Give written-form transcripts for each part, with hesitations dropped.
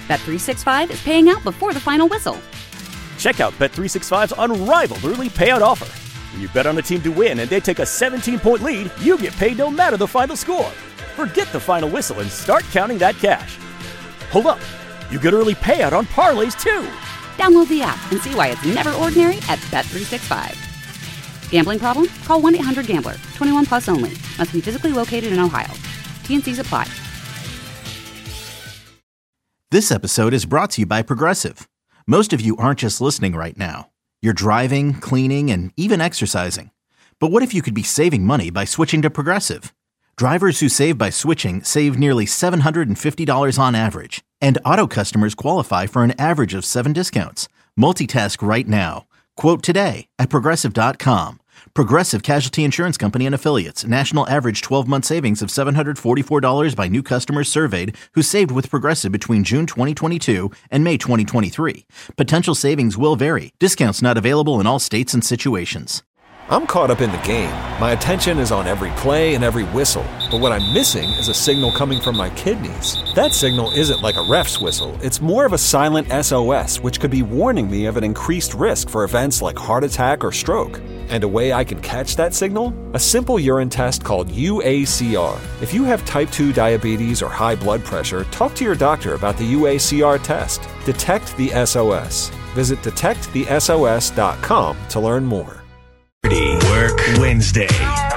Bet365 is paying out before the final whistle. Check out Bet365's unrivaled early payout offer. When you bet on a team to win and they take a 17-point lead, you get paid no matter the final score. Forget the final whistle and start counting that cash. Hold up. You get early payout on parlays, too. Download the app and see why it's never ordinary at Bet365. Gambling problem? Call 1-800-GAMBLER. 21 plus only. Must be physically located in Ohio. T&Cs apply. This episode is brought to you by Progressive. Most of you aren't just listening right now. You're driving, cleaning, and even exercising. But what if you could be saving money by switching to Progressive? Drivers who save by switching save nearly $750 on average. And auto customers qualify for an average of 7 discounts. Multitask right now. Quote today at Progressive.com. Progressive Casualty Insurance Company and Affiliates. National average 12-month savings of $744 by new customers surveyed who saved with Progressive between June 2022 and May 2023. Potential savings will vary. Discounts not available in all states and situations. I'm caught up in the game. My attention is on every play and every whistle. But what I'm missing is a signal coming from my kidneys. That signal isn't like a ref's whistle. It's more of a silent SOS, which could be warning me of an increased risk for events like heart attack or stroke. And a way I can catch that signal? A simple urine test called UACR. If you have type 2 diabetes or high blood pressure, talk to your doctor about the UACR test. Detect the SOS. Visit detectthesos.com to learn more. Dirty Work Wednesday.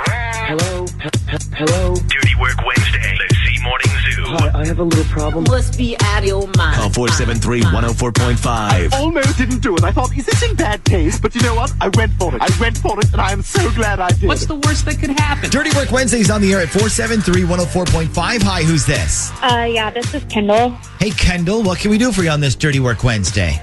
Hello? Hello? Dirty Work Wednesday. Let's see Morning Zoo. Hi, I have a little problem. Must be out of your mind. Call 473-104.5. I almost didn't do it. I thought, is this in bad taste? But you know what? I went for it, and I am so glad I did. What's the worst that could happen? Dirty Work Wednesday's on the air at 473-104.5. Hi, who's this? Yeah, this is Kendall. Hey, Kendall, what can we do for you on this Dirty Work Wednesday?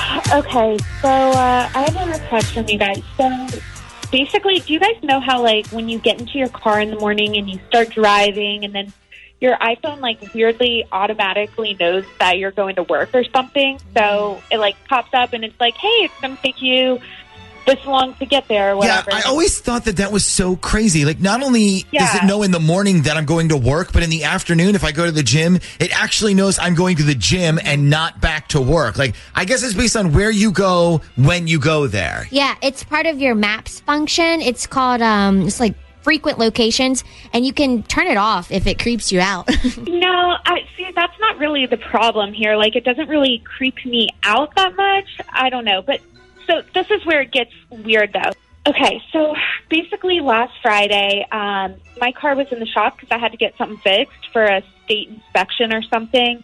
Okay, so I have a request from you guys. So basically, do you guys know how, like, when you get into your car in the morning and you start driving and then your iPhone, like, weirdly automatically knows that you're going to work or something? So it, like, pops up and it's like, hey, it's going to take you this long to get there or whatever. Yeah, I always thought that was so crazy. Like, not only does it know in the morning that I'm going to work, but in the afternoon, if I go to the gym, it actually knows I'm going to the gym and not back to work. Like, I guess it's based on where you go when you go there. Yeah, it's part of your Maps function. It's called, it's like frequent locations, and you can turn it off if it creeps you out. No, see, that's not really the problem here. Like, it doesn't really creep me out that much. I don't know, but so this is where it gets weird, though. Okay, so basically last Friday, my car was in the shop because I had to get something fixed for a state inspection or something.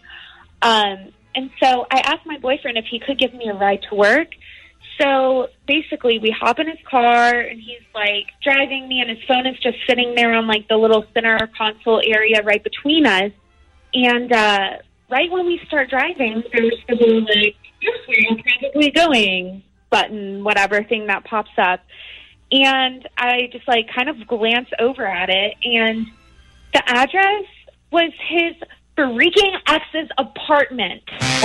And so I asked my boyfriend if he could give me a ride to work. So basically we hop in his car and he's like driving me and his phone is just sitting there on like the little center console area right between us. And right when we start driving, there's the little like, yes, where you're probably going button, whatever thing that pops up. And I just like kind of glance over at it and the address was his freaking ex's apartment.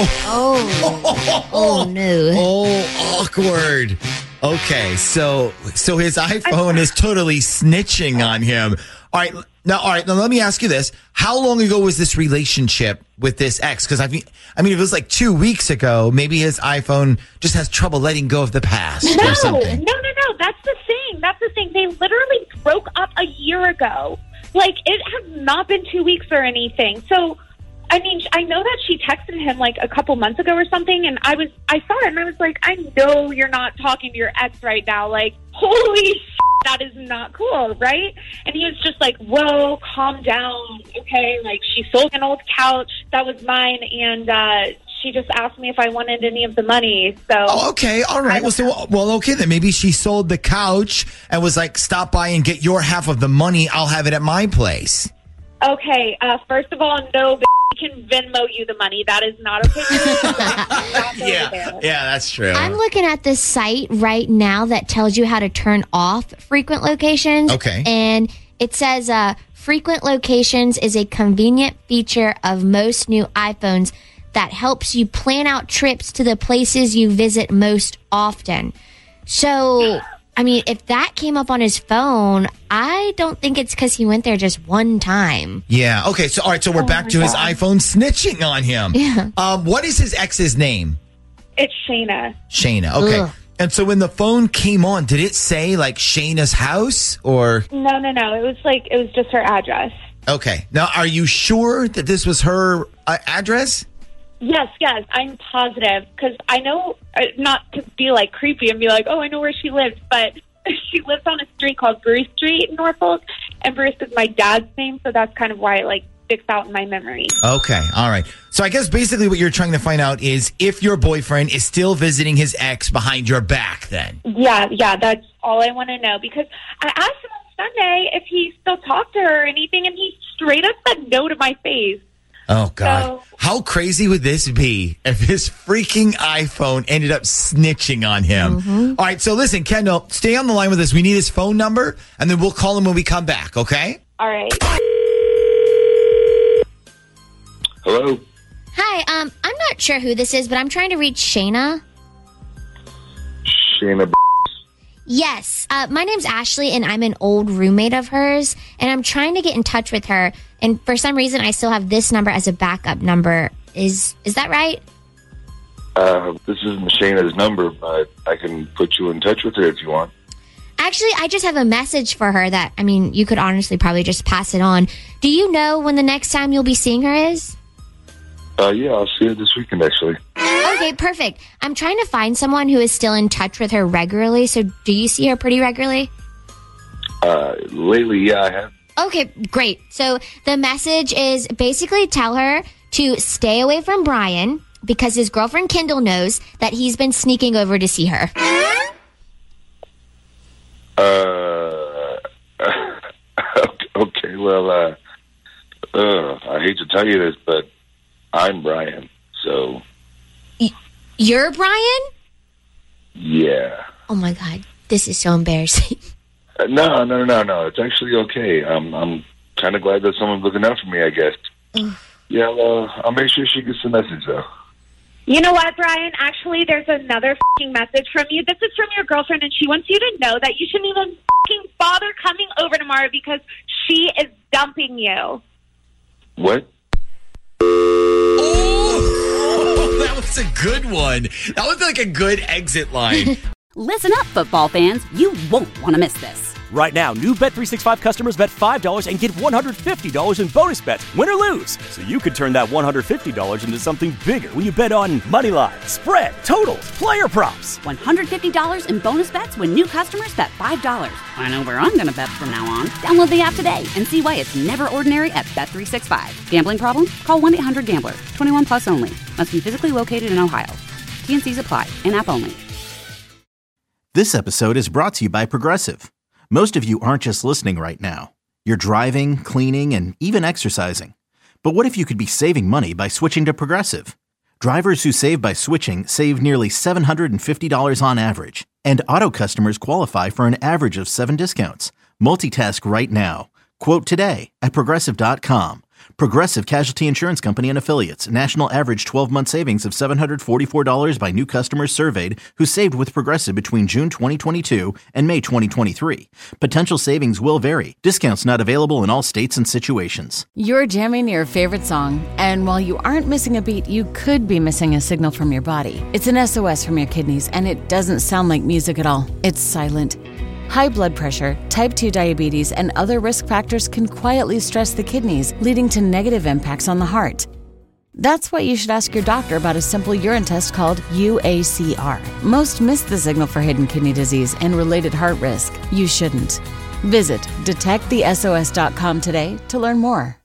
Oh no. Oh, awkward. Okay, so his iPhone is totally snitching on him. All right, now let me ask you this. How long ago was this relationship with this ex? Because I mean, if it was like 2 weeks ago, maybe his iPhone just has trouble letting go of the past or something. No. That's the thing. They literally broke up a year ago. Like, it has not been 2 weeks or anything. So, I mean, I know that she texted him like a couple months ago or something, and I saw it and I was like, I know you're not talking to your ex right now. Like, holy shit, that is not cool, right? And he was just like, whoa, calm down, okay? Like, she sold an old couch that was mine, and she just asked me if I wanted any of the money. So, okay, all right. Okay, then maybe she sold the couch and was like, stop by and get your half of the money. I'll have it at my place. Okay, first of all, no, we can Venmo you the money. That is not okay. Yeah, that's true. I'm looking at this site right now that tells you how to turn off frequent locations. Okay. And it says frequent locations is a convenient feature of most new iPhones that helps you plan out trips to the places you visit most often. So I mean, if that came up on his phone, I don't think it's because he went there just one time. Yeah. Okay. So, all right. So we're back to his iPhone snitching on him. Yeah. What is his ex's name? It's Shayna. Shayna. Okay. Ugh. And so when the phone came on, did it say like Shayna's house or? No. It was just her address. Okay. Now, are you sure that this was her address? Yes, I'm positive because I know, not to be like creepy and be like, oh, I know where she lives, but she lives on a street called Bruce Street in Norfolk, and Bruce is my dad's name, so that's kind of why it like sticks out in my memory. Okay, all right. So I guess basically what you're trying to find out is if your boyfriend is still visiting his ex behind your back then. Yeah, that's all I want to know because I asked him on Sunday if he still talked to her or anything, and he straight up said no to my face. Oh, God. So, how crazy would this be if his freaking iPhone ended up snitching on him? Mm-hmm. All right, so listen, Kendall, stay on the line with us. We need his phone number, and then we'll call him when we come back, okay? All right. Hello? Hi, I'm not sure who this is, but I'm trying to reach Shayna. Shayna. Yes, my name's Ashley, and I'm an old roommate of hers, and I'm trying to get in touch with her, and for some reason, I still have this number as a backup number. Is that right? This isn't Shayna's number, but I can put you in touch with her if you want. Actually, I just have a message for her that, I mean, you could honestly probably just pass it on. Do you know when the next time you'll be seeing her is? Yeah, I'll see her this weekend, actually. Okay, perfect. I'm trying to find someone who is still in touch with her regularly, so do you see her pretty regularly? Lately, yeah, I have. Okay, great. So the message is basically tell her to stay away from Brian because his girlfriend Kendall knows that he's been sneaking over to see her. Okay, well, I hate to tell you this, but I'm Brian, so... You're Brian? Yeah. Oh, my God. This is so embarrassing. No. It's actually okay. I'm kind of glad that someone's looking out for me, I guess. Yeah, I'll make sure she gets the message, though. You know what, Brian? Actually, there's another f***ing message from you. This is from your girlfriend, and she wants you to know that you shouldn't even f***ing bother coming over tomorrow because she is dumping you. What? Oh, that was a good one. That was like a good exit line. Listen up, football fans. You won't want to miss this. Right now, new Bet365 customers bet $5 and get $150 in bonus bets, win or lose. So you could turn that $150 into something bigger when you bet on moneyline, spread, totals, player props. $150 in bonus bets when new customers bet $5. I know where I'm going to bet from now on. Download the app today and see why it's never ordinary at Bet365. Gambling problem? Call 1-800-GAMBLER. 21 plus only. Must be physically located in Ohio. T&Cs apply. In-app only. This episode is brought to you by Progressive. Most of you aren't just listening right now. You're driving, cleaning, and even exercising. But what if you could be saving money by switching to Progressive? Drivers who save by switching save nearly $750 on average. And auto customers qualify for an average of 7 discounts. Multitask right now. Quote today at Progressive.com. Progressive Casualty Insurance Company and Affiliates. National average 12-month savings of $744 by new customers surveyed who saved with Progressive between June 2022 and May 2023. Potential savings will vary. Discounts not available in all states and situations. You're jamming your favorite song, and while you aren't missing a beat, you could be missing a signal from your body. It's an SOS from your kidneys, and it doesn't sound like music at all. It's silent. High blood pressure, type 2 diabetes, and other risk factors can quietly stress the kidneys, leading to negative impacts on the heart. That's why you should ask your doctor about a simple urine test called UACR. Most miss the signal for hidden kidney disease and related heart risk. You shouldn't. Visit detectthesos.com today to learn more.